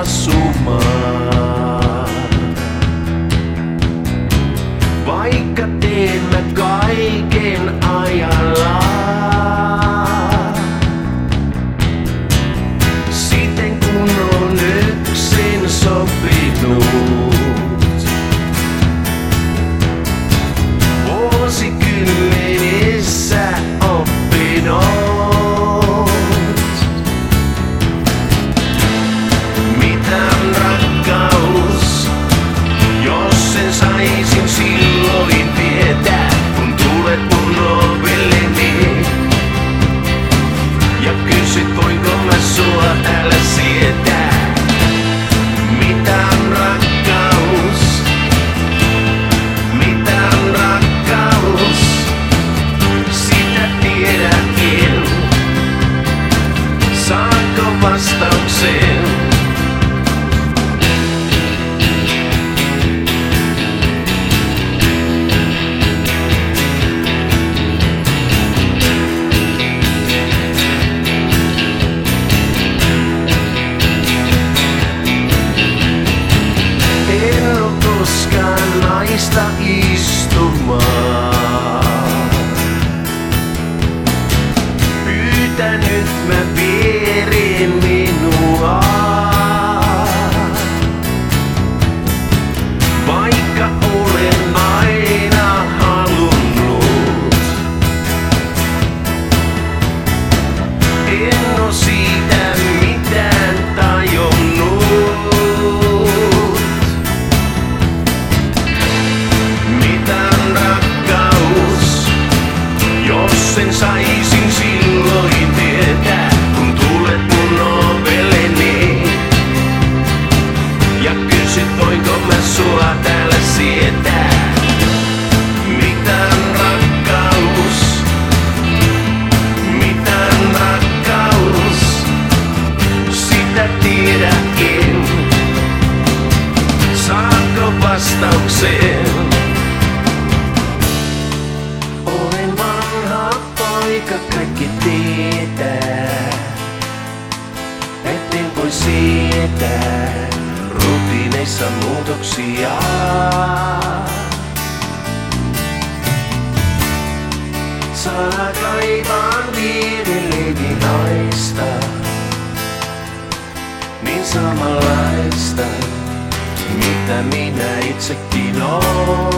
asumaan. Vaikka teemme kaiken ajallaan, siten kun on yksin sopinut. Vuosikymmenissä oppinut. Mitä on rakkaus, jos sen saisin silloin tietää, kun tulet mun ovelleni ja kysyt voinko mä sua täällä sietää. Mitä on rakkaus? Mitä on rakkaus? Sitä tiedäkin. Saanko vastauksen? Naista istumaan. Pyytänyt mä viereen minua. Vaikka olen aina halunnut. En oo siitä mitään tajunnut. Sen saisin silloin tietää, kun tulet mun ovelleni ja kysyt voinko mä sua täällä sietää. Mitä on rakkaus? Mitä on rakkaus? Sitä tiedäkin. Saatko vastauksen? Kaikki tietää, etten voi sietää rutiineissa muutoksia. Sana kaivaan vierelleni naista, niin samanlaista, mitä minä itsekin oon.